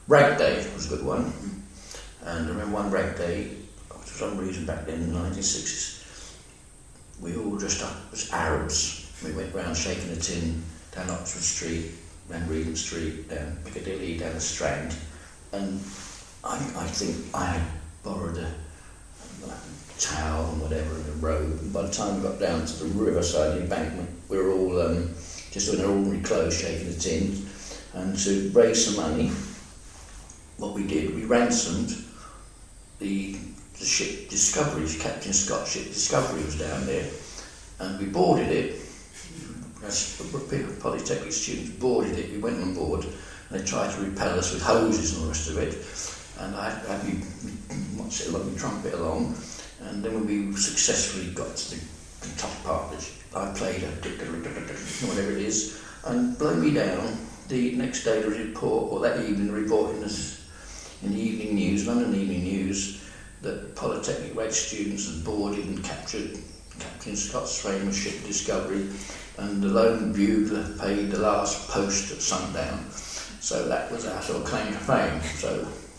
Rag Day was a good one. And I remember one Rag Day, for some reason back then in the 1960s, we all dressed up as Arabs. We went round shaking a tin down Oxford Street, down Regent Street, down Piccadilly, down the Strand. And I think I had borrowed a towel and whatever and a robe. And by the time we got down to the riverside embankment, we were all just in our ordinary clothes shaking the tin. And to raise some money, what we did, we ransomed the ship Discovery, Captain Scott's ship Discovery was down there, and we boarded it. As Polytechnic students boarded it, we went on board, and they tried to repel us with hoses and all the rest of it. And I had my trumpet along, and then when we successfully got to the top part, I played whatever it is, and blow me down. The next day, the report, or that evening, the report in the Evening News, London Evening News, that Polytechnic Reg students had boarded and captured Captain Scott's famous ship Discovery, and the lone bugler paid the last post at sundown. So that was our sort of claim to fame. So